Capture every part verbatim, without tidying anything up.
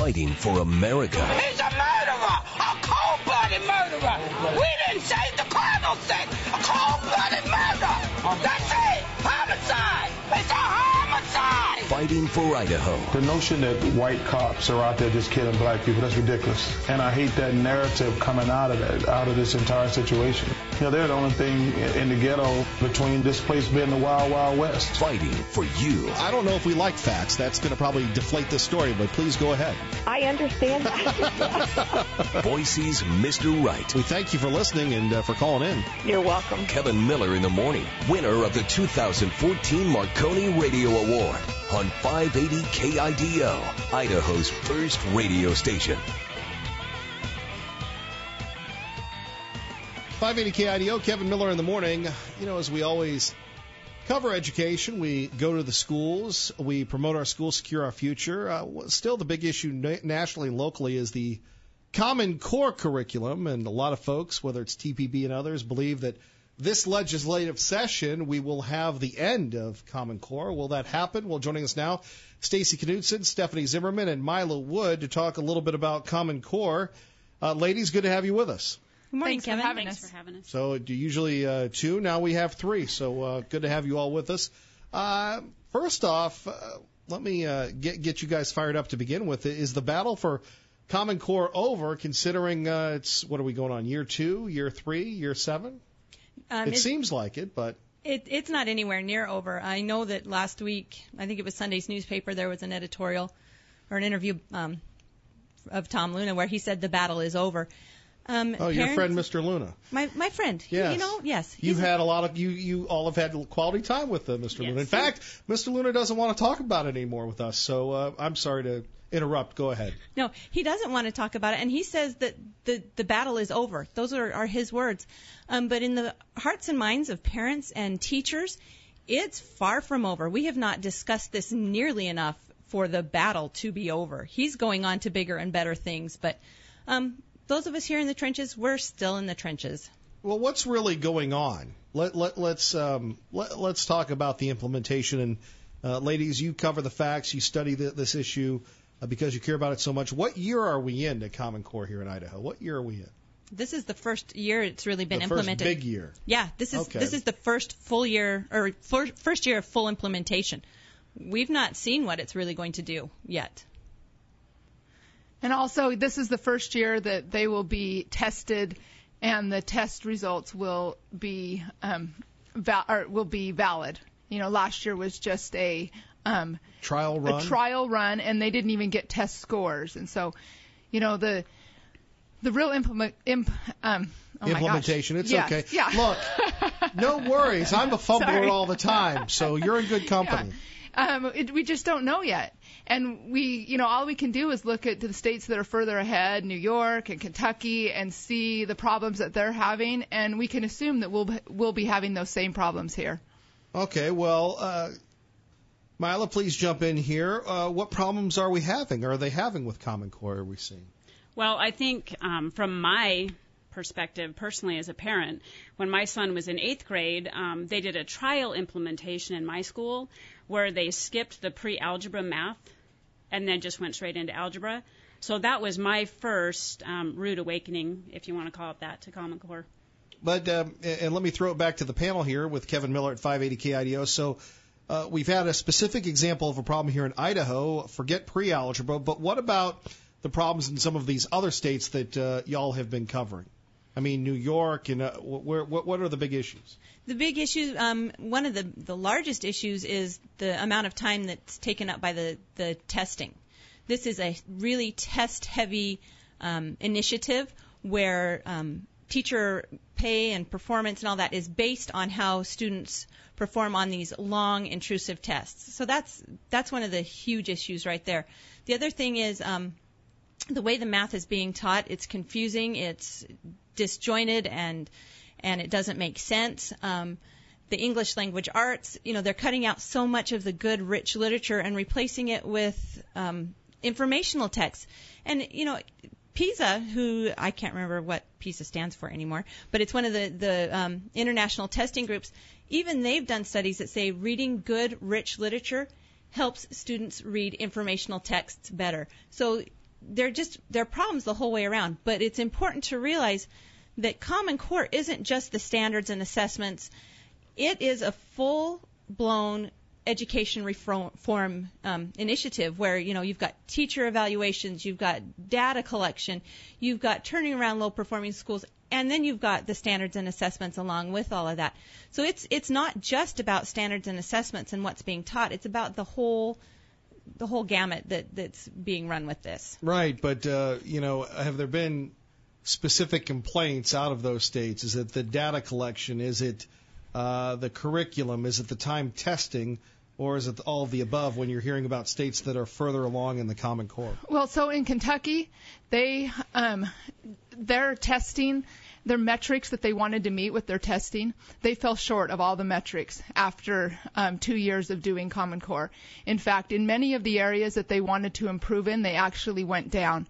fighting for America. He's a murderer, a cold-blooded murderer. We didn't say the Cardinals said a cold-blooded murder. That's it. Homicide. It's a homicide. Fighting for Idaho. The notion that white cops are out there just killing black people, that's ridiculous. And I hate that narrative coming out of that, out of this entire situation. You know, they're the only thing in the ghetto between this place being the Wild Wild West. Fighting for you. I don't know if we like facts. That's going to probably deflate this story, but please go ahead. I understand that. Boise's Mister Right. We thank you for listening and uh, for calling in. You're welcome. Kevin Miller in the Morning, winner of the two thousand fourteen Marconi Radio Award on five eighty K I D O, Idaho's first radio station. five eighty K I D O, Kevin Miller in the Morning. You know, as we always cover education, we go to the schools, we promote our schools, secure our future. Uh, still, the big issue na- nationally and locally is the Common Core curriculum, and a lot of folks, whether it's T P B and others, believe that this legislative session we will have the end of Common Core. Will that happen? Well, joining us now, Stacy Knudsen, Stephanie Zimmerman, and Mila Wood to talk a little bit about Common Core. Uh, ladies, good to have you with us. Good morning, Thanks Kevin. For having Thanks us. for having us. So do usually uh, two. Now we have three. So uh, good to have you all with us. Uh, first off, uh, let me uh, get get you guys fired up to begin with. Is the battle for Common Core over, considering uh, it's, what are we going on, year two, year three, year seven? Um, it seems like it, but... It, it's not anywhere near over. I know that last week, I think it was Sunday's newspaper, there was an editorial or an interview um, of Tom Luna where he said the battle is over. Um, oh, parents, your friend, Mister Luna. My my friend. Yes. You know, yes. You've had a lot of, you, you all have had quality time with uh, Mister Yes. Luna. In fact, Mister Luna doesn't want to talk about it anymore with us, so uh, I'm sorry to interrupt. Go ahead. No, he doesn't want to talk about it, and he says that the, the battle is over. Those are, are his words. Um, but in the hearts and minds of parents and teachers, it's far from over. We have not discussed this nearly enough for the battle to be over. He's going on to bigger and better things, but um, those of us here in the trenches, we're still in the trenches. Well, what's really going on? Let, let, let's um, let, let's talk about the implementation. And uh, ladies, you cover the facts. You study the, this issue uh, because you care about it so much. What year are we in at Common Core here in Idaho? What year are we in? This is the first year it's really been the implemented. First big year. Yeah, this is okay. this is the first full year or first year of full implementation. We've not seen what it's really going to do yet. And also, this is the first year that they will be tested, and the test results will be um, val- or will be valid. You know, last year was just a um, trial run. A trial run, and they didn't even get test scores. And so, you know, the the real implement imp, um, oh implementation. My gosh. It's yeah. okay. Yeah. Look, no worries. I'm a fumbler Sorry. all the time, so you're in good company. Yeah. Um, it, we just don't know yet. And we, you know, all we can do is look at the states that are further ahead, New York and Kentucky, and see the problems that they're having, and we can assume that we'll we'll be having those same problems here. Okay, well, uh, Mila, please jump in here. Uh, what problems are we having? Are they having with Common Core? Are we seeing? Well, I think um, from my perspective, personally as a parent, when my son was in eighth grade, um, they did a trial implementation in my school where they skipped the pre-algebra math and then just went straight into algebra. So that was my first um, rude awakening, if you want to call it that, to Common Core. But um, and let me throw it back to the panel here with Kevin Miller at five eighty K I D O. So uh, we've had a specific example of a problem here in Idaho. Forget pre-algebra, but what about the problems in some of these other states that uh, y'all have been covering? I mean, New York, and uh, where, what, what are the big issues? The big issue, um, one of the, the largest issues is the amount of time that's taken up by the, the testing. This is a really test-heavy um, initiative where um, teacher pay and performance and all that is based on how students perform on these long, intrusive tests. So that's that's one of the huge issues right there. The other thing is um, the way the math is being taught, it's confusing, it's disjointed, and and it doesn't make sense. Um, the English language arts, you know, they're cutting out so much of the good, rich literature and replacing it with um, informational texts. And, you know, PISA, who I can't remember what PISA stands for anymore, but it's one of the, the um, international testing groups, even they've done studies that say reading good, rich literature helps students read informational texts better. So they're just they're problems the whole way around. But it's important to realize that Common Core isn't just the standards and assessments. It is a full-blown education reform um, initiative where, you know, you've got teacher evaluations, you've got data collection, you've got turning around low-performing schools, and then you've got the standards and assessments along with all of that. So it's it's not just about standards and assessments and what's being taught. It's about the whole the whole gamut that, that's being run with this. Right, but, uh, you know, have there been specific complaints out of those states? Is it the data collection? Is it uh, the curriculum? Is it the time testing? Or is it all of the above when you're hearing about states that are further along in the Common Core? Well, so in Kentucky, they um, their testing, their metrics that they wanted to meet with their testing, they fell short of all the metrics after um, two years of doing Common Core. In fact, in many of the areas that they wanted to improve in, they actually went down.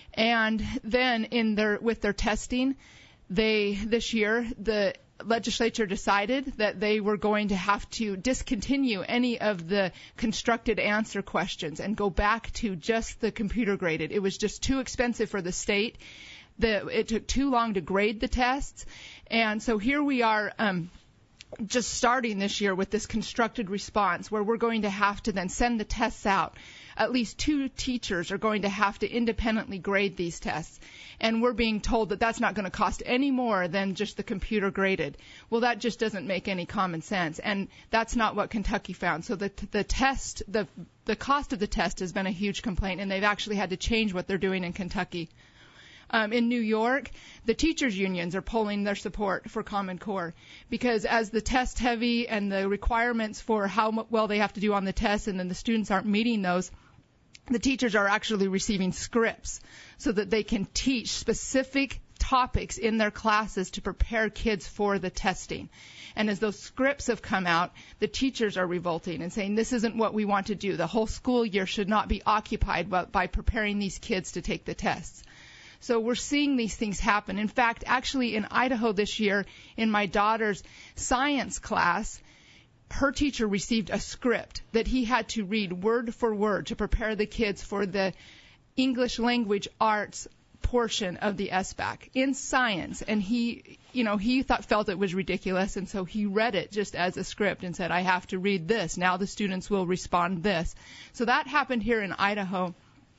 And then in their with their testing, they this year the legislature decided that they were going to have to discontinue any of the constructed answer questions and go back to just the computer graded. It was just too expensive for the state. The, it took too long to grade the tests. And so here we are um, just starting this year with this constructed response where we're going to have to then send the tests out. At least two teachers are going to have to independently grade these tests. And we're being told that that's not going to cost any more than just the computer graded. Well, that just doesn't make any common sense. And that's not what Kentucky found. So the the test, the the cost of the test has been a huge complaint, and they've actually had to change what they're doing in Kentucky. Um, in New York, the teachers' unions are polling their support for Common Core because as the test heavy and the requirements for how well they have to do on the test and then the students aren't meeting those, the teachers are actually receiving scripts so that they can teach specific topics in their classes to prepare kids for the testing. And as those scripts have come out, the teachers are revolting and saying this isn't what we want to do. The whole school year should not be occupied by preparing these kids to take the tests. So we're seeing these things happen. In fact, actually in Idaho this year, in my daughter's science class, her teacher received a script that he had to read word for word to prepare the kids for the English language arts portion of the S B A C in science. And he, you know, he thought, felt it was ridiculous, and so he read it just as a script and said, I have to read this. Now the students will respond this. So that happened here in Idaho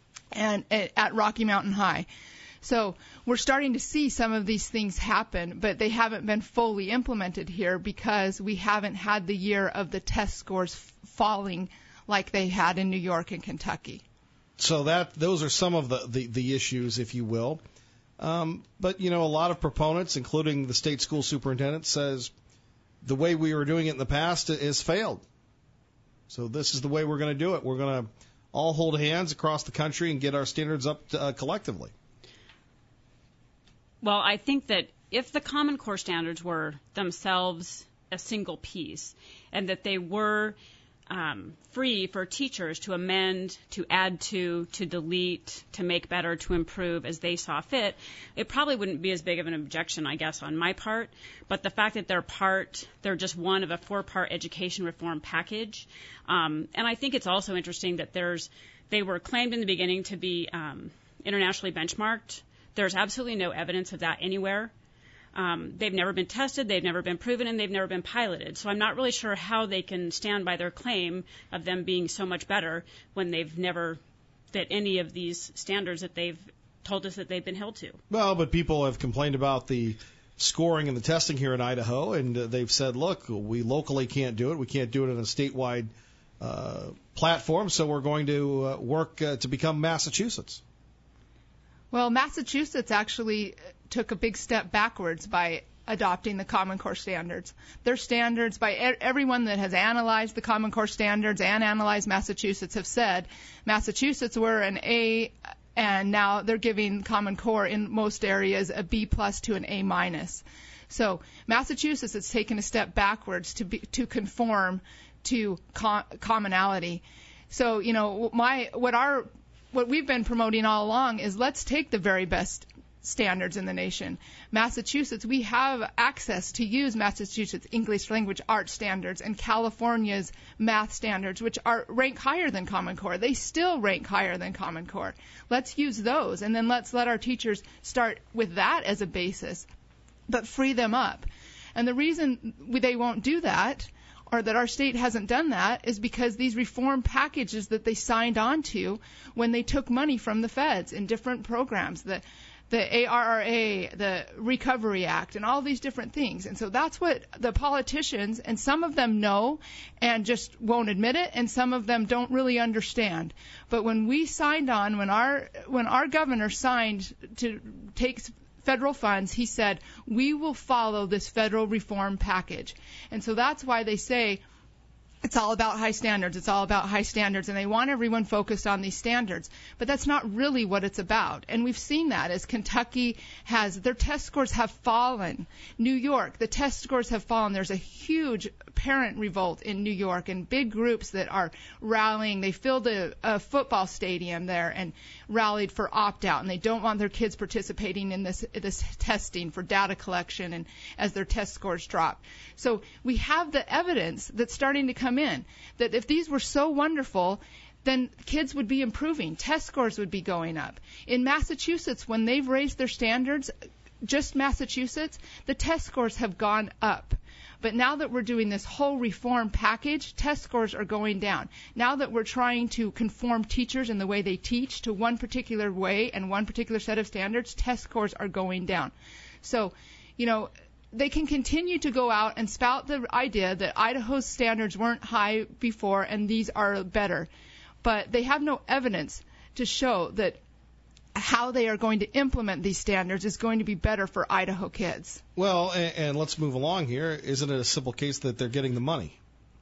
and at Rocky Mountain High. So we're starting to see some of these things happen, but they haven't been fully implemented here because we haven't had the year of the test scores f- falling like they had in New York and Kentucky. So that those are some of the, the, the issues, if you will. Um, but, you know, a lot of proponents, including the state school superintendent, says the way we were doing it in the past has failed. So this is the way we're going to do it. We're going to all hold hands across the country and get our standards up to, uh, collectively. Well, I think that if the Common Core standards were themselves a single piece and that they were um, free for teachers to amend, to add to, to delete, to make better, to improve as they saw fit, it probably wouldn't be as big of an objection, I guess, on my part. But the fact that they're part, they're just one of a four-part education reform package. Um, and I think it's also interesting that there's, they were claimed in the beginning to be um, internationally benchmarked. There's absolutely no evidence of that anywhere. Um, they've never been tested, they've never been proven, and they've never been piloted. So I'm not really sure how they can stand by their claim of them being so much better when they've never fit any of these standards that they've told us that they've been held to. Well, but people have complained about the scoring and the testing here in Idaho, and uh, they've said, look, we locally can't do it. We can't do it on a statewide uh, platform, so we're going to uh, work uh, to become Massachusetts. Well, Massachusetts actually took a big step backwards by adopting the Common Core standards. Their standards, by e- everyone that has analyzed the Common Core standards and analyzed Massachusetts, have said Massachusetts were an A, and now they're giving Common Core in most areas a B plus to an A minus. So Massachusetts has taken a step backwards to be, to conform to com- commonality. So, you know, my what our What we've been promoting all along is let's take the very best standards in the nation. Massachusetts, we have access to use Massachusetts English language arts standards and California's math standards, which are rank higher than Common Core. They still rank higher than Common Core. Let's use those, and then let's let our teachers start with that as a basis, but free them up. And the reason they won't do that, or that our state hasn't done that, is because these reform packages that they signed on to when they took money from the feds in different programs, the the A R R A, the Recovery Act, and all these different things. And so that's what the politicians, and some of them know and just won't admit it, and some of them don't really understand. But when we signed on, when our when our governor signed to take federal funds, he said, we will follow this federal reform package. And so that's why they say it's all about high standards. It's all about high standards, and they want everyone focused on these standards. But that's not really what it's about. And we've seen that as Kentucky has, their test scores have fallen. New York, the test scores have fallen. There's a huge parent revolt in New York, and big groups that are rallying. They filled a, a football stadium there and rallied for opt-out, and they don't want their kids participating in this this testing for data collection and as their test scores drop. So we have the evidence that's starting to come in that if these were so wonderful, then kids would be improving. Test scores would be going up. In Massachusetts, when they've raised their standards, just Massachusetts, the test scores have gone up. But now that we're doing this whole reform package, test scores are going down. Now that we're trying to conform teachers in the way they teach to one particular way and one particular set of standards, test scores are going down. So, you know, they can continue to go out and spout the idea that Idaho's standards weren't high before and these are better. But they have no evidence to show that how they are going to implement these standards is going to be better for Idaho kids. Well, and, and let's move along here. Isn't it a simple case that they're getting the money?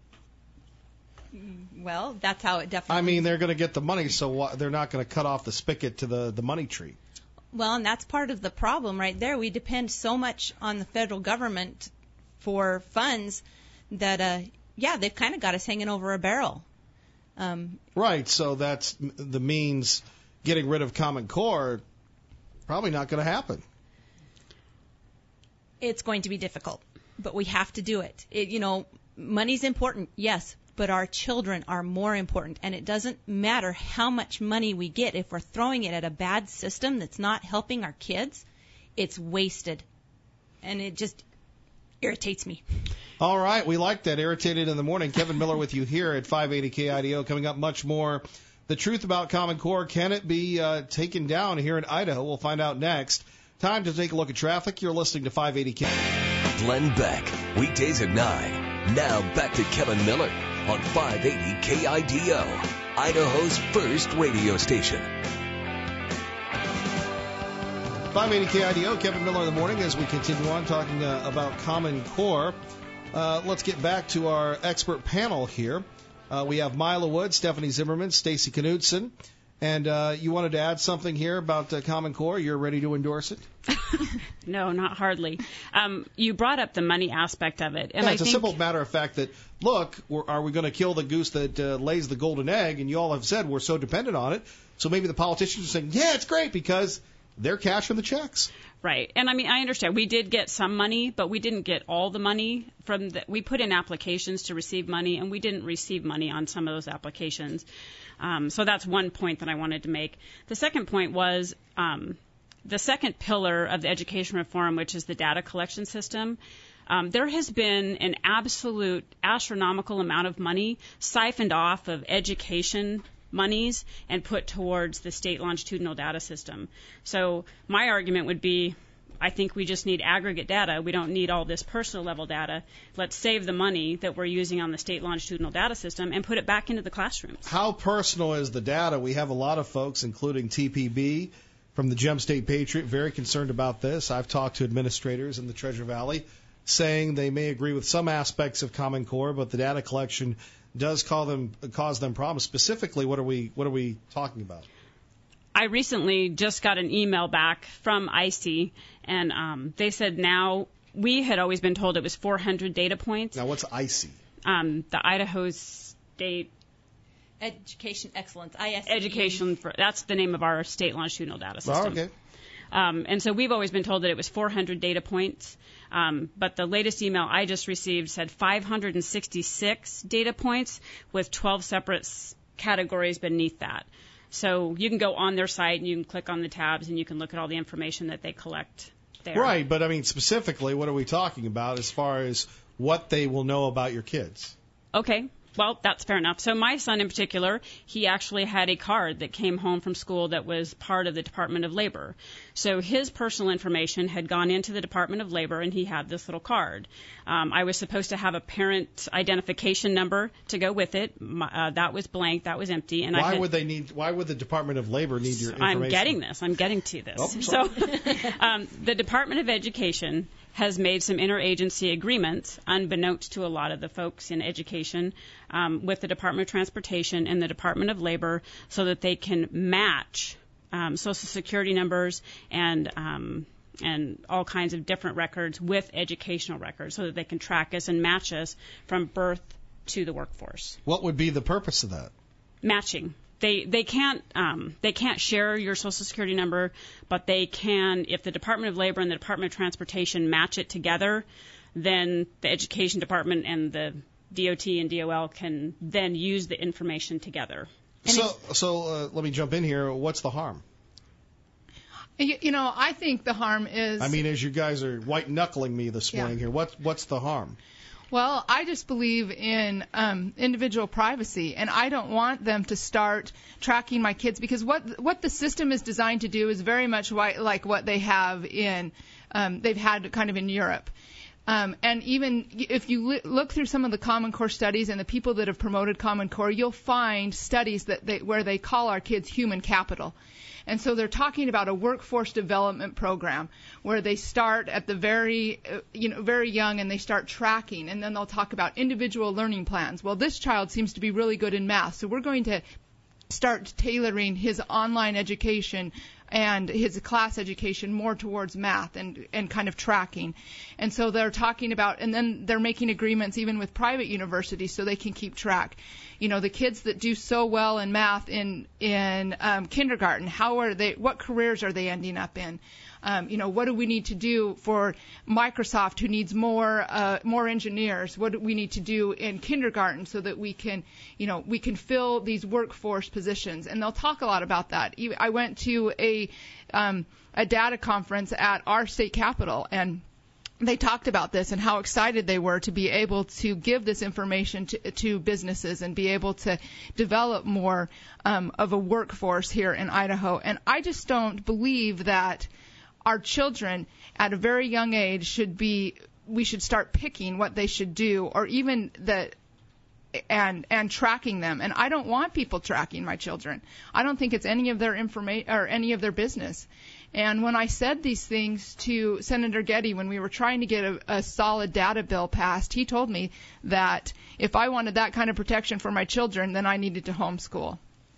Well, that's how it definitely. I mean, they're going to get the money, so why, they're not going to cut off the spigot to the, the money tree. Well, and that's part of the problem right there. We depend so much on the federal government for funds that, uh, yeah, they've kind of got us hanging over a barrel. Um, right, so that's the means. Getting rid of Common Core, probably not going to happen. It's going to be difficult, but we have to do it. it. You know, money's important, yes, but our children are more important, and it doesn't matter how much money we get. If we're throwing it at a bad system that's not helping our kids, it's wasted, and it just irritates me. All right, we like that. Irritated in the morning. Kevin Miller with you here at five eighty K I D O. Coming up, much more. The truth about Common Core, can it be uh, taken down here in Idaho? We'll find out next. Time to take a look at traffic. You're listening to five eighty K. Glenn Beck, weekdays at nine. Now back to Kevin Miller on five eighty K I D O, Idaho's first radio station. five eighty K I D O, Kevin Miller in the morning as we continue on talking uh, about Common Core. Uh, let's get back to our expert panel here. Uh, we have Mila Wood, Stephanie Zimmerman, Stacy Knudsen. And uh, you wanted to add something here about uh, Common Core. You're ready to endorse it? No, not hardly. Um, you brought up the money aspect of it. And yeah, I it's think a simple matter of fact that, look, we're, are we going to kill the goose that uh, lays the golden egg? And you all have said we're so dependent on it. So maybe the politicians are saying, yeah, it's great because they're cashing the checks. Right. And I mean, I understand. We did get some money, but we didn't get all the money from the, we put in applications to receive money, and we didn't receive money on some of those applications. Um, so that's one point that I wanted to make. The second point was um, the second pillar of the education reform, which is the data collection system. Um, there has been an absolute astronomical amount of money siphoned off of education monies and put towards the state longitudinal data system. So my argument would be, I think we just need aggregate data. We don't need all this personal level data. Let's save the money that we're using on the state longitudinal data system and put it back into the classrooms. How personal is the data? We have a lot of folks, including T P B from the Gem State Patriot, very concerned about this. I've talked to administrators in the Treasure Valley saying they may agree with some aspects of Common Core, but the data collection does call them, cause them problems. Specifically, what are we what are we talking about? I recently just got an email back from I C, and um, they said now we had always been told it was four hundred data points. Now, what's I C? Um, the Idaho State Education Excellence, I S E. Education, for, that's the name of our state longitudinal data system. Oh, okay. Um, and so we've always been told that it was four hundred data points. Um, but the latest email I just received said five hundred sixty-six data points with twelve separate s- categories beneath that. So you can go on their site and you can click on the tabs and you can look at all the information that they collect there. Right, but I mean specifically, what are we talking about as far as what they will know about your kids? Okay. Well, that's fair enough. So my son in particular, he actually had a card that came home from school that was part of the Department of Labor. So his personal information had gone into the Department of Labor, and he had this little card. Um, I was supposed to have a parent identification number to go with it. My, uh, that was blank. That was empty. And why I had, would they need? Why would the Department of Labor need your information? I'm getting this. I'm getting to this. Oh, so um, the Department of Education has made some interagency agreements, unbeknownst to a lot of the folks in education, um, with the Department of Transportation and the Department of Labor so that they can match um, Social Security numbers and um, and all kinds of different records with educational records so that they can track us and match us from birth to the workforce. What would be the purpose of that? Matching. They they can't um, they can't share your Social Security number, but they can, if the Department of Labor and the Department of Transportation match it together, then the Education Department and the D O T and D O L can then use the information together. And so so uh, let me jump in here. What's the harm? You, you know, I think the harm is. I mean, as you guys are white knuckling me this morning Yeah. here, what what's the harm? Well, I just believe in um, individual privacy, and I don't want them to start tracking my kids because what what the system is designed to do is very much why, like what they have in um, they've had kind of in Europe. Um, and even if you li- look through some of the Common Core studies and the people that have promoted Common Core, you'll find studies that they, where they call our kids human capital. And so they're talking about a workforce development program where they start at the very, uh, you know, very young and they start tracking, and then they'll talk about individual learning plans. Well, this child seems to be really good in math, so we're going to start tailoring his online education and his class education more towards math and, and kind of tracking. And so they're talking about, and then they're making agreements even with private universities so they can keep track. You know, the kids that do so well in math in, in um, kindergarten, how are they, what careers are they ending up in? Um, you know, what do we need to do for Microsoft, who needs more uh, more engineers? What do we need to do in kindergarten so that we can, you know, we can fill these workforce positions? And they'll talk a lot about that. I went to a um, a data conference at our state capitol, and they talked about this and how excited they were to be able to give this information to, to businesses and be able to develop more um, of a workforce here in Idaho. And I just don't believe that our children at a very young age should be, we should start picking what they should do, or even the, and, and tracking them. And I don't want people tracking my children. I don't think it's any of their information or any of their business. And when I said these things to Senator Getty when we were trying to get a, a solid data bill passed, he told me that if I wanted that kind of protection for my children, then I needed to homeschool.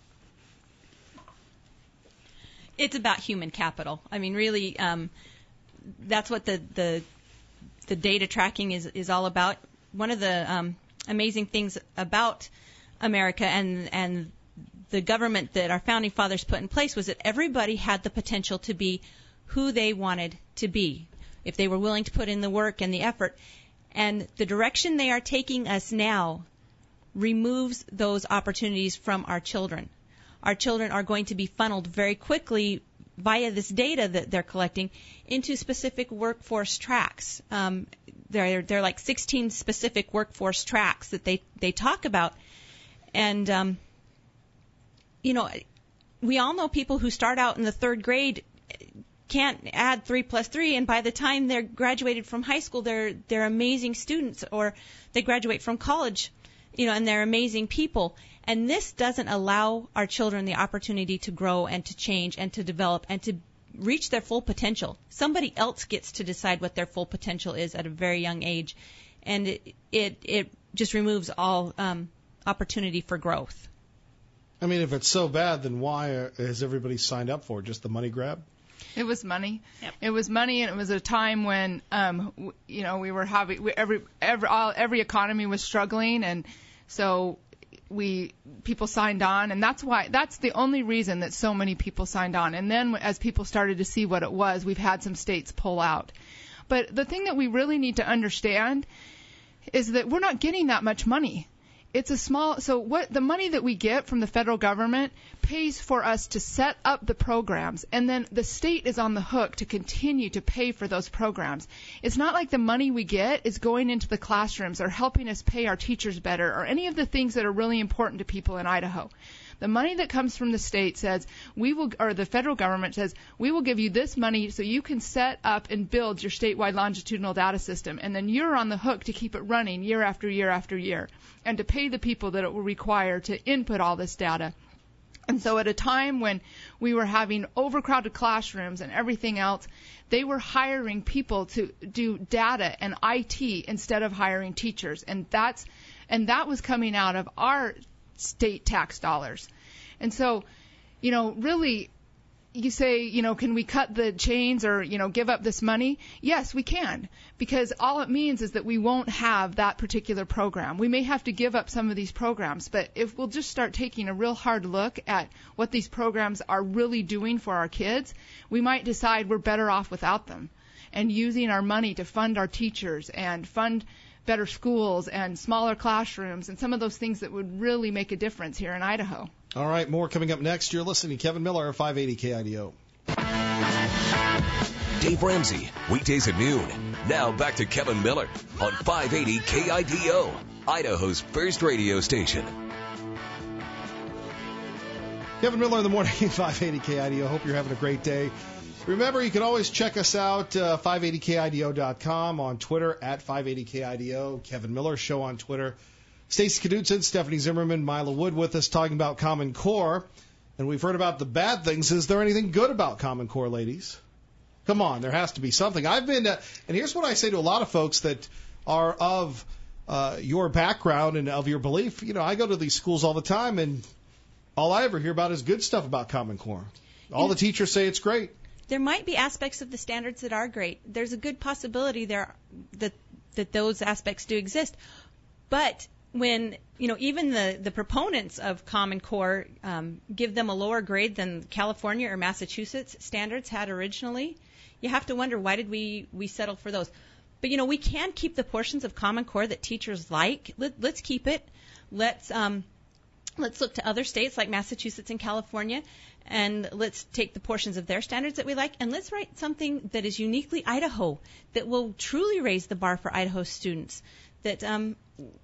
It's about human capital. I mean, really, um, that's what the, the the data tracking is is all about. One of the um, amazing things about America and and the government that our founding fathers put in place was that everybody had the potential to be who they wanted to be if they were willing to put in the work and the effort. And the direction they are taking us now removes those opportunities from our children. Our children are going to be funneled very quickly via this data that they're collecting into specific workforce tracks. Um, there, there are like sixteen specific workforce tracks that they, they talk about. And, um, you know, we all know people who start out in the third grade can't add three plus three, and by the time they're graduated from high school, they're they're amazing students, or they graduate from college, you know, and they're amazing people. And this doesn't allow our children the opportunity to grow and to change and to develop and to reach their full potential. Somebody else gets to decide what their full potential is at a very young age, and it it, it just removes all um, opportunity for growth. I mean, if it's so bad, then why has everybody signed up for it? Just the money grab? It was money. Yep. It was money, and it was a time when, um, w- you know, we were having we, every every all, every economy was struggling, and so we people signed on, and that's why that's the only reason that so many people signed on. And then as people started to see what it was, we've had some states pull out. But the thing that we really need to understand is that we're not getting that much money. It's a small, so what the money that we get from the federal government pays for us to set up the programs, and then the state is on the hook to continue to pay for those programs. It's not like the money we get is going into the classrooms or helping us pay our teachers better or any of the things that are really important to people in Idaho. The money that comes from the state says we will, or the federal government says we will give you this money so you can set up and build your statewide longitudinal data system, and then you're on the hook to keep it running year after year after year, and to pay the people that it will require to input all this data. And so at a time when we were having overcrowded classrooms and everything else, they were hiring people to do data and I T instead of hiring teachers, and that's and that was coming out of our state tax dollars. And so, you know, really, you say, you know, can we cut the chains or, you know, give up this money? Yes, we can, because all it means is that we won't have that particular program. We may have to give up some of these programs, but if we'll just start taking a real hard look at what these programs are really doing for our kids, we might decide we're better off without them, and using our money to fund our teachers and fund better schools and smaller classrooms and some of those things that would really make a difference here in Idaho. All right, more coming up next. You're listening to Kevin Miller, five eighty K I D O. Dave Ramsey, weekdays at noon. Now back to Kevin Miller on five eighty K I D O, Idaho's first radio station. Kevin Miller in the morning, five eighty K I D O. Hope you're having a great day. Remember, you can always check us out, uh, five eighty K I D O dot com, on Twitter, at five eighty K I D O, Kevin Miller Show on Twitter. Stacey Knudsen, Stephanie Zimmerman, Mila Wood with us talking about Common Core. And we've heard about the bad things. Is there anything good about Common Core, ladies? Come on, there has to be something. I've been, uh, and here's what I say to a lot of folks that are of uh, your background and of your belief. You know, I go to these schools all the time, and all I ever hear about is good stuff about Common Core. All the teachers say it's great. There might be aspects of the standards that are great. There's a good possibility there that that those aspects do exist. But when, you know, even the, the proponents of Common Core um, give them a lower grade than California or Massachusetts standards had originally, you have to wonder, why did we, we settle for those? But, you know, we can keep the portions of Common Core that teachers like. Let, let's keep it. Let's um, let's look to other states like Massachusetts and California, and let's take the portions of their standards that we like, and let's write something that is uniquely Idaho, that will truly raise the bar for Idaho students, that um,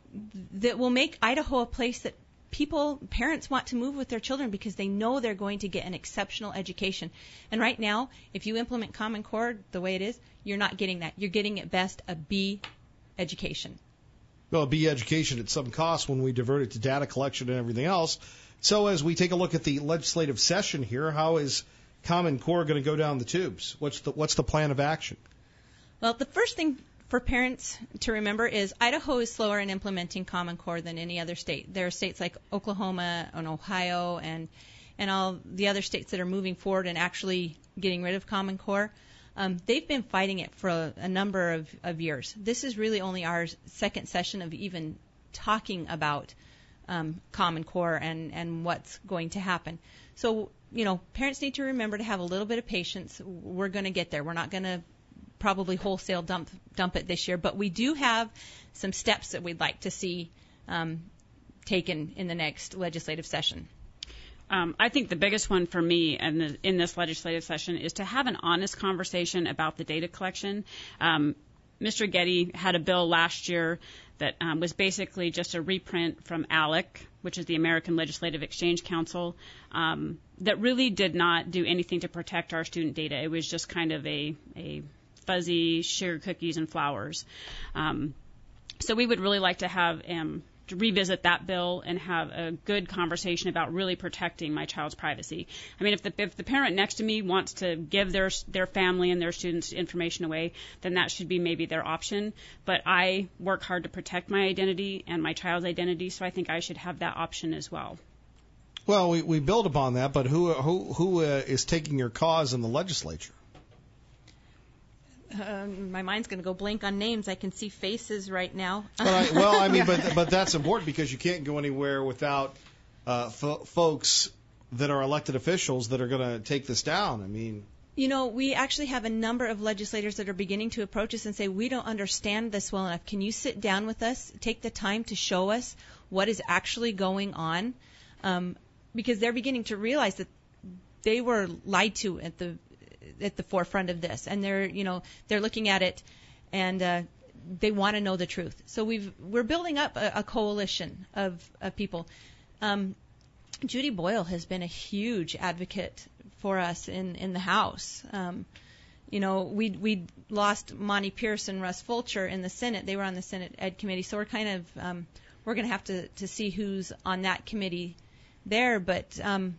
that will make Idaho a place that people, parents want to move with their children because they know they're going to get an exceptional education. And right now, if you implement Common Core the way it is, you're not getting that. You're getting at best a B education. Well, a B education at some cost when we divert it to data collection and everything else. So as we take a look at the legislative session here, how is Common Core going to go down the tubes? What's the what's the plan of action? Well, the first thing for parents to remember is Idaho is slower in implementing Common Core than any other state. There are states like Oklahoma and Ohio and and all the other states that are moving forward and actually getting rid of Common Core. Um, they've been fighting it for a, a number of, of years. This is really only our second session of even talking about um, Common Core and, and what's going to happen. So, you know, parents need to remember to have a little bit of patience. We're going to get there. We're not going to probably wholesale dump dump it this year, but we do have some steps that we'd like to see um, taken in the next legislative session. Um, I think the biggest one for me in, the, in this legislative session is to have an honest conversation about the data collection. Um, Mister Getty had a bill last year that um, was basically just a reprint from ALEC, which is the American Legislative Exchange Council, um, that really did not do anything to protect our student data. It was just kind of a, a fuzzy sugar cookies and flowers. Um, so we would really like to have um, to revisit that bill and have a good conversation about really protecting my child's privacy. I mean, if the if the parent next to me wants to give their their family and their students information away, then that should be maybe their option. But I work hard to protect my identity and my child's identity, so I think I should have that option as well. Well, we, we build upon that, but who who who uh, is taking your cause in the legislature? Uh, my mind's going to go blank on names. I can see faces right now. But I, well, I mean, but but that's important because you can't go anywhere without uh, fo- folks that are elected officials that are going to take this down. I mean, you know, we actually have a number of legislators that are beginning to approach us and say, we don't understand this well enough. Can you sit down with us, take the time to show us what is actually going on? Um, because they're beginning to realize that they were lied to at the at the forefront of this, and they're you know they're looking at it, and uh, they want to know the truth. So we've we're building up a, a coalition of, of people. Um, Judy Boyle has been a huge advocate for us in, in the House. Um, you know, we we lost Monty Pierce and Russ Fulcher in the Senate. They were on the Senate Ed Committee, so we're kind of um, we're going to have to to see who's on that committee there. But um,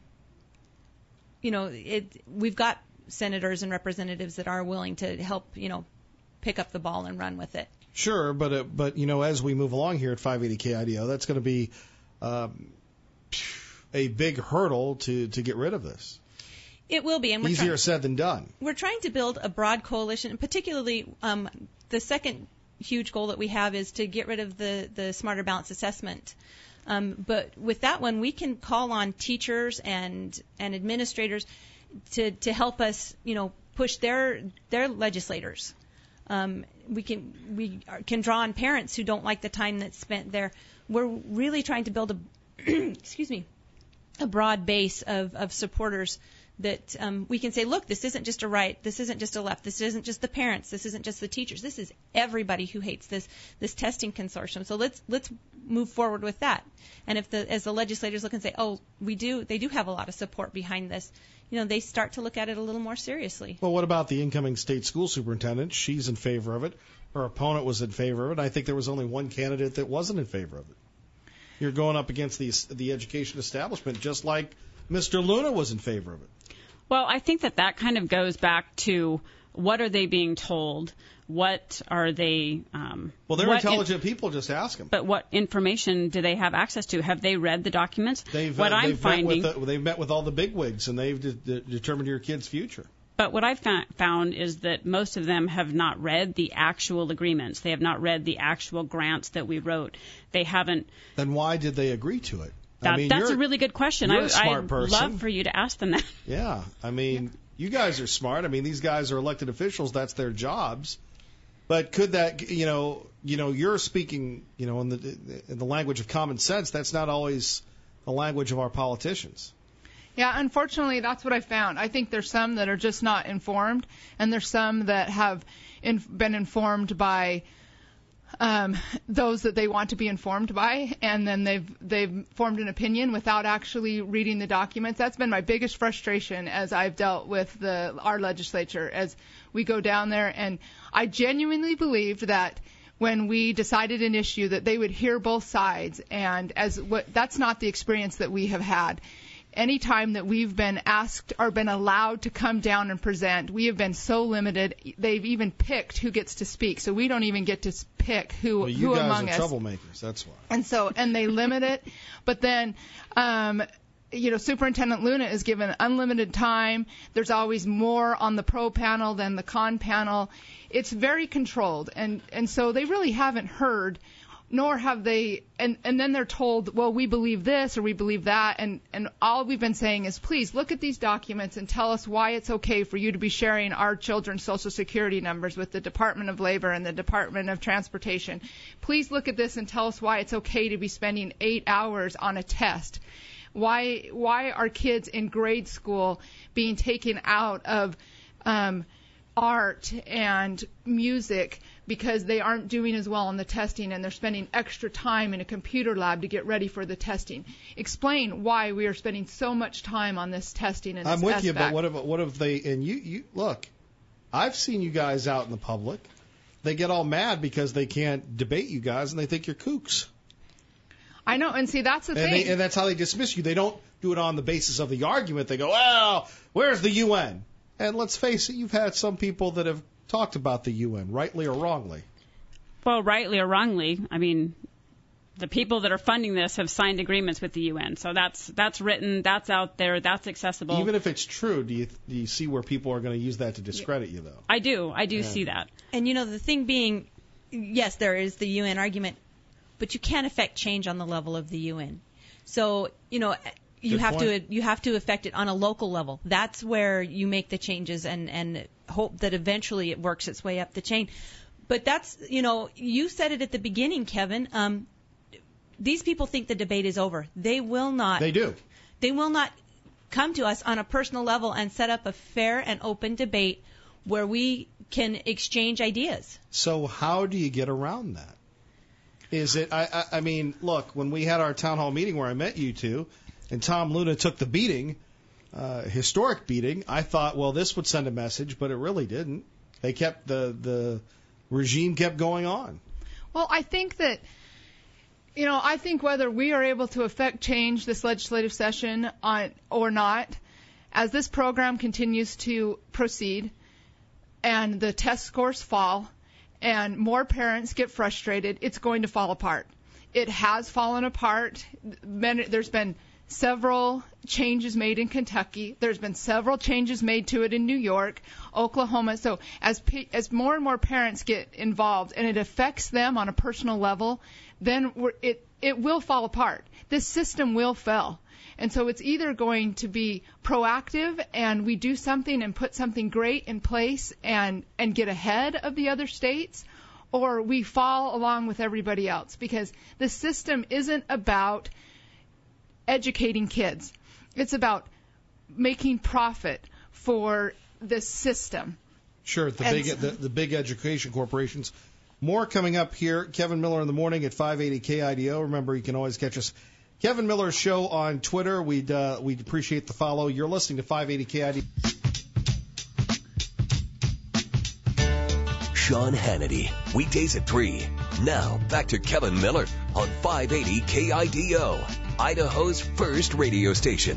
you know, it we've got senators and representatives that are willing to help, you know, pick up the ball and run with it. Sure, but uh, but you know, as we move along here at five eighty K I D O, that's going to be um, a big hurdle to to get rid of this. It will be, and we're easier trying, said than done. We're trying to build a broad coalition, and particularly um, the second huge goal that we have is to get rid of the the Smarter Balanced Assessment. Um, but with that one, we can call on teachers and and administrators to to help us, you know, push their their legislators. Um, we can we can draw on parents who don't like the time that's spent there. We're really trying to build a excuse me a broad base of, of supporters that um, we can say, look, this isn't just a right, this isn't just a left, this isn't just the parents, this isn't just the teachers, this is everybody who hates this this testing consortium. So let's let's move forward with that. And if the as the legislators look and say, oh, we do they do have a lot of support behind this, you know, they start to look at it a little more seriously. Well, what about the incoming state school superintendent? She's in favor of it. Her opponent was in favor of it. I think there was only one candidate that wasn't in favor of it. You're going up against the the education establishment, just like Mister Luna was in favor of it. Well, I think that that kind of goes back to what are they being told? What are they? Um, well, they're intelligent in, people. Just ask them. But what information do they have access to? Have they read the documents? They've, what uh, I'm they've finding, met with the, they've met with all the bigwigs, and they've de- de- determined your kid's future. But what I've found is that most of them have not read the actual agreements. They have not read the actual grants that we wrote. They haven't. Then why did they agree to it? That, I mean, that's a really good question. You're I, a smart I'd person. love for you to ask them that. Yeah, I mean, yeah. You guys are smart. I mean, these guys are elected officials. That's their jobs. But could that, you know, you know, you're speaking, you know, in the in the language of common sense. That's not always the language of our politicians. Yeah, unfortunately, that's what I found. I think there's some that are just not informed, and there's some that have in, been informed by um, those that they want to be informed by, and then they've they've formed an opinion without actually reading the documents. That's been my biggest frustration as I've dealt with the our legislature as we go down there, and I genuinely believed that when we decided an issue that they would hear both sides, and as what that's not the experience that we have had. Any time that we've been asked or been allowed to come down and present, we have been so limited. They've even picked who gets to speak, so we don't even get to pick who, well, who among us. You guys are troublemakers, that's why. And so, and they limit it. But then, um, you know, Superintendent Luna is given unlimited time. There's always more on the pro panel than the con panel. It's very controlled, and and so they really haven't heard. Nor have they, and, and then they're told, well, we believe this or we believe that, and, and all we've been saying is, please look at these documents and tell us why it's okay for you to be sharing our children's Social Security numbers with the Department of Labor and the Department of Transportation. Please look at this and tell us why it's okay to be spending eight hours on a test. Why why are kids in grade school being taken out of um, art and music because they aren't doing as well on the testing and they're spending extra time in a computer lab to get ready for the testing? Explain why we are spending so much time on this testing and this I'm with aspect. you, but what if, what if they, and you, you, look, I've seen you guys out in the public. They get all mad because they can't debate you guys and they think you're kooks. I know, and see, that's the and thing. They, and that's how they dismiss you. They don't do it on the basis of the argument. They go, well, where's the U N? And let's face it, you've had some people that have talked about the U N, rightly or wrongly. Well, rightly or wrongly, I mean, the people that are funding this have signed agreements with the U N. So that's that's written, that's out there, that's accessible. Even if it's true, do you do you see where people are going to use that to discredit you, though? I do. I do Yeah. see that. And, you know, the thing being, yes, there is the U N argument, but you can't affect change on the level of the U N. So, you know, you Good have point. to you have to affect it on a local level. That's where you make the changes and, and hope that eventually it works its way up the chain. But that's, you know, you said it at the beginning, Kevin. Um, these people think the debate is over. They will not. They do. They will not come to us on a personal level and set up a fair and open debate where we can exchange ideas. So how do you get around that? Is it? I, I, I mean, look, when we had our town hall meeting where I met you two, and Tom Luna took the beating, uh, historic beating, I thought, well, this would send a message, but it really didn't. They kept the the regime kept going on. Well, I think that, you know, I think whether we are able to affect change this legislative session on, or not, as this program continues to proceed and the test scores fall and more parents get frustrated, it's going to fall apart. It has fallen apart. There's been several changes made in Kentucky. There's been several changes made to it in New York, Oklahoma. So as as more and more parents get involved and it affects them on a personal level, then we're, it it will fall apart. This system will fail. And so it's either going to be proactive and we do something and put something great in place and and get ahead of the other states, or we fall along with everybody else, because the system isn't about educating kids. It's about making profit for this system. Sure, the And big the, the big education corporations. More coming up here. Kevin Miller in the morning at five eighty K I D O. Remember, you can always catch us. Kevin Miller's show on Twitter. We'd uh, we'd appreciate the follow. You're listening to five eighty K I D O. Sean Hannity, weekdays at three. Now, back to Kevin Miller on five eighty K I D O, Idaho's first radio station.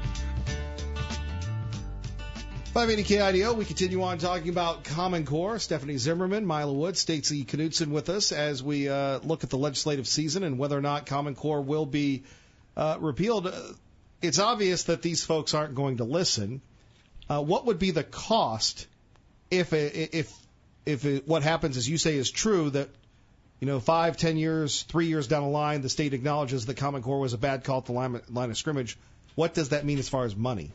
five eighty K I D O, we continue on talking about Common Core. Stephanie Zimmerman, Mila Wood, Stacey Knudsen with us as we uh, look at the legislative season and whether or not Common Core will be uh, repealed. Uh, it's obvious that these folks aren't going to listen. Uh, what would be the cost if if if it, what happens, as you say, is true, that you know five, ten years, three years down the line, the state acknowledges that Common Core was a bad call at the line, line of scrimmage? What does that mean as far as money?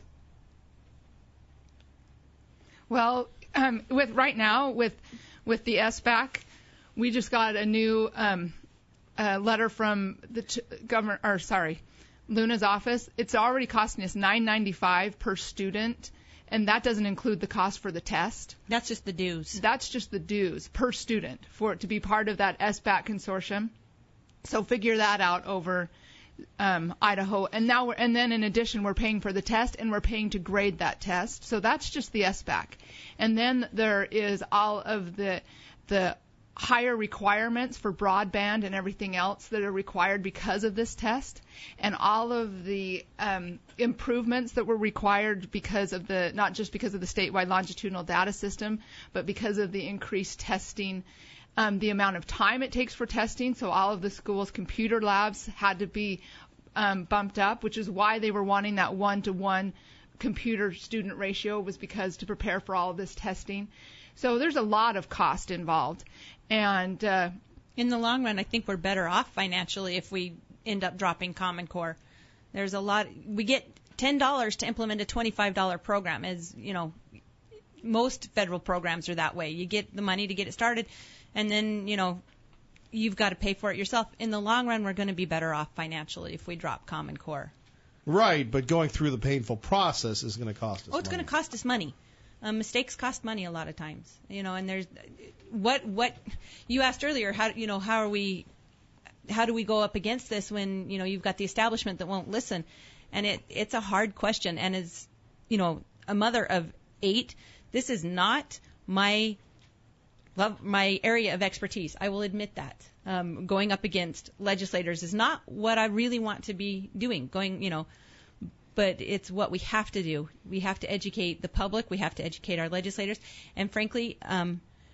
Well, um, with right now with with the S BAC, we just got a new um, uh, letter from the ch- governor, or sorry, Luna's office. It's already costing us nine ninety-five per student, and that doesn't include the cost for the test. That's just the dues. That's just the dues per student for it to be part of that S BAC consortium. So figure that out over um, Idaho, and now we're, and then in addition we're paying for the test and we're paying to grade that test. So that's just the S BAC, and then there is all of the the higher requirements for broadband and everything else that are required because of this test, and all of the um, improvements that were required because of the not just because of the statewide longitudinal data system, but because of the increased testing. Um, the amount of time it takes for testing, so all of the schools' computer labs had to be um, bumped up, which is why they were wanting that one-to-one computer-student ratio, was because to prepare for all of this testing. So there's a lot of cost involved. And uh, in the long run, I think we're better off financially if we end up dropping Common Core. There's a lot. We get ten dollars to implement a twenty-five dollars program. As you know, most federal programs are that way. You get the money to get it started, and then, you know, you've got to pay for it yourself. In the long run, we're going to be better off financially if we drop Common Core. Right, but going through the painful process is going to cost us Oh, it's money. going to cost us money. Um, mistakes cost money a lot of times, you know. And there's what what you asked earlier. How you know how are we? How do we go up against this when you know you've got the establishment that won't listen? And it it's a hard question. And as you know, a mother of eight, this is not my love my area of expertise. I will admit that. Um, going up against legislators is not what I really want to be doing. Going, you know, but it's what we have to do. We have to educate the public. We have to educate our legislators. And frankly, um,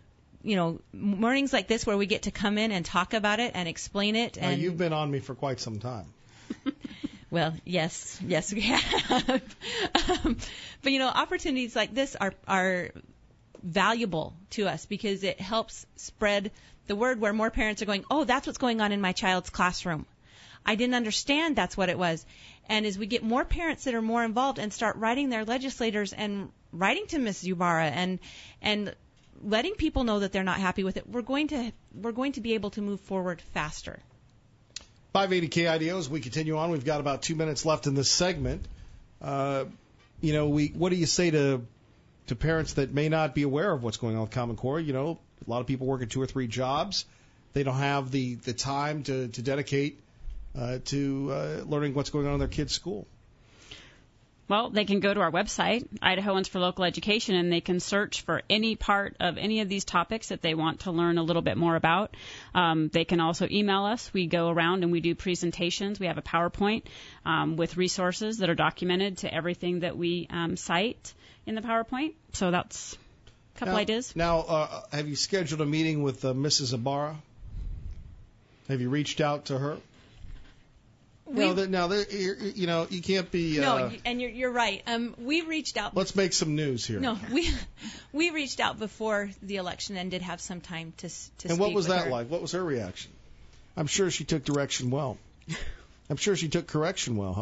you know, mornings like this where we get to come in and talk about it and explain it. Now, And you've been on me for quite some time. Well, yes, yes, we have. um, but, you know, opportunities like this are, are valuable to us because it helps spread the word where more parents are going, oh, that's what's going on in my child's classroom. I didn't understand that's what it was. And as we get more parents that are more involved and start writing their legislators and writing to Miz Ybarra and and letting people know that they're not happy with it, we're going to we're going to be able to move forward faster. five eighty K I D O, as we continue on, we've got about two minutes left in this segment. Uh, you know, we what do you say to to parents that may not be aware of what's going on with Common Core? You know, a lot of people working two or three jobs. They don't have the, the time to, to dedicate uh, to uh, learning what's going on in their kids' school. Well, they can go to our website, Idahoans for Local Education, and they can search for any part of any of these topics that they want to learn a little bit more about. Um, they can also email us. We go around and we do presentations. We have a PowerPoint um, with resources that are documented to everything that we um, cite in the PowerPoint. So that's a couple now, ideas. Now, uh, have you scheduled a meeting with uh, Missus Ybarra? Have you reached out to her? We, no, the, now, the, you know, you can't be. Uh, no, and you're you're right. Um, we reached out. Let's make some news here. No, we we reached out before the election and did have some time to to speak. And what was with that her. like? What was her reaction? I'm sure she took direction well. I'm sure she took correction well,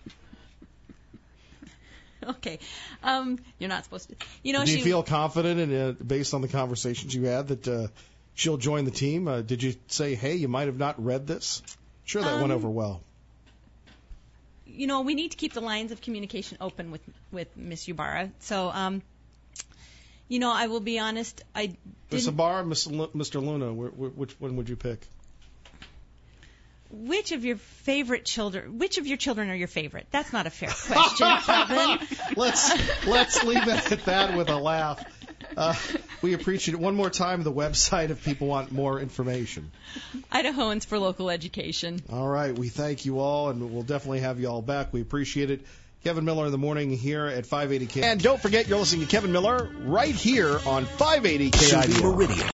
huh? Okay, um, you're not supposed to. You know, Do she, you feel confident, in, uh, based on the conversations you had, that uh, she'll join the team? Uh, did you say, hey, you might have not read this? Sure, that um, went over well. You know, we need to keep the lines of communication open with with Miz Ybarra. So, um, you know, I will be honest. I Miz didn't. Ybarra, Mister Luna, which one would you pick? Which of your favorite children? Which of your children are your favorite? That's not a fair question, Kevin. let's let's leave it at that with a laugh. Uh, we appreciate it. One more time, the website if people want more information. Idahoans for Local Education. All right. We thank you all, and we'll definitely have you all back. We appreciate it. Kevin Miller in the morning here at five eighty K. And don't forget, you're listening to Kevin Miller right here on five eighty K I D O. Meridian.